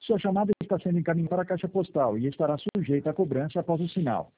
Sua chamada está sendo encaminhada para a caixa postal e estará sujeita a cobrança após o sinal.